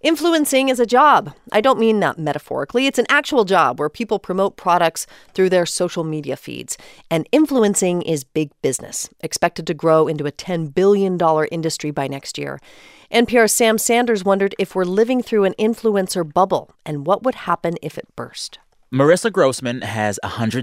Influencing is a job. I don't mean that metaphorically. It's an actual job where people promote products through their social media feeds. And influencing is big business, expected to grow into a $10 billion industry by next year. NPR's Sam Sanders wondered if we're living through an influencer bubble and what would happen if it burst. Marissa Grossman has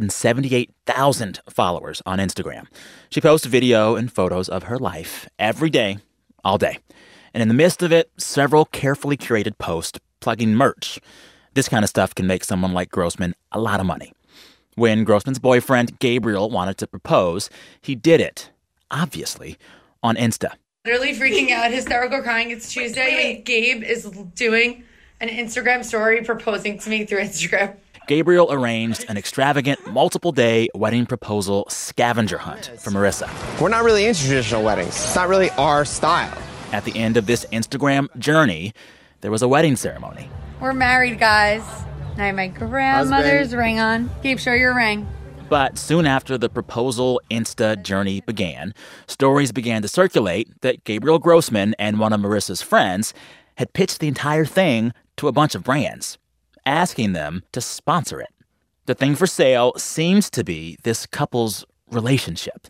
178,000 followers on Instagram. She posts video and photos of her life every day, all day. And in the midst of it, several carefully curated posts plugging merch. This kind of stuff can make someone like Grossman a lot of money. When Grossman's boyfriend, Gabriel, wanted to propose, he did it, obviously, on Insta. Literally freaking out, hysterical crying. It's Tuesday, and Gabe is doing an Instagram story proposing to me through Instagram. Gabriel arranged an extravagant, multiple-day wedding proposal scavenger hunt for Marissa. We're not really into traditional weddings. It's not really our style. At the end of this Instagram journey, there was a wedding ceremony. We're married, guys. I have my grandmother's ring on. Gabe, show your ring. But soon after the proposal Insta journey began, stories began to circulate that Gabriel Grossman and one of Marissa's friends had pitched the entire thing to a bunch of brands, asking them to sponsor it. The thing for sale seems to be this couple's relationship.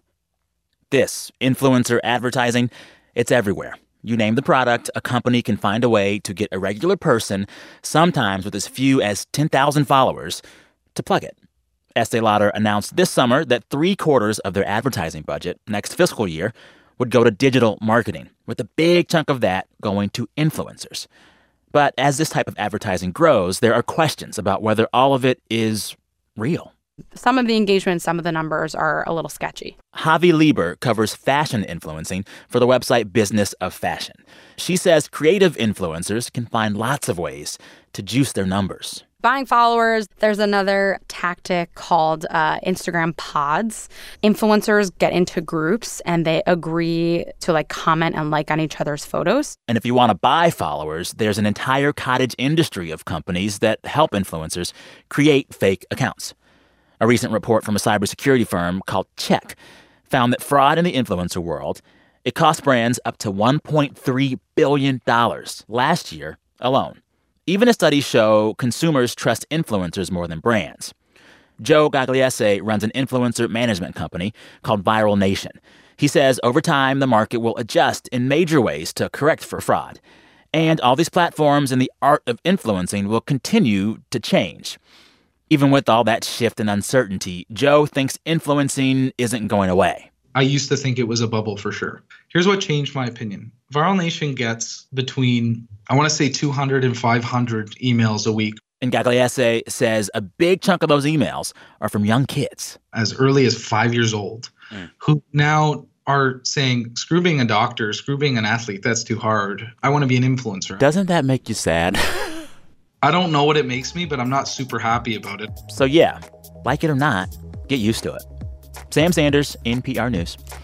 This influencer advertising, it's everywhere. You name the product, a company can find a way to get a regular person, sometimes with as few as 10,000 followers, to plug it. Estee Lauder announced this summer that 3/4 of their advertising budget next fiscal year would go to digital marketing, with a big chunk of that going to influencers. But as this type of advertising grows, there are questions about whether all of it is real. Some of the engagement, some of the numbers are a little sketchy. Javi Lieber covers fashion influencing for the website Business of Fashion. She says creative influencers can find lots of ways to juice their numbers. Buying followers, there's another tactic called Instagram pods. Influencers get into groups and they agree to comment and like on each other's photos. And if you want to buy followers, there's an entire cottage industry of companies that help influencers create fake accounts. A recent report from a cybersecurity firm called Check found that fraud in the influencer world, it cost brands up to $1.3 billion last year alone. Even as studies show consumers trust influencers more than brands. Joe Gagliese runs an influencer management company called Viral Nation. He says over time, the market will adjust in major ways to correct for fraud. And all these platforms and the art of influencing will continue to change. Even with all that shift and uncertainty, Joe thinks influencing isn't going away. I used to think it was a bubble for sure. Here's what changed my opinion. Viral Nation gets between, I want to say 200 and 500 emails a week. And Gagliese says a big chunk of those emails are from young kids. As early as 5 years old, who now are saying, screw being a doctor, screw being an athlete, that's too hard. I want to be an influencer. Doesn't that make you sad? I don't know what it makes me, but I'm not super happy about it. So yeah, like it or not, get used to it. Sam Sanders, NPR News.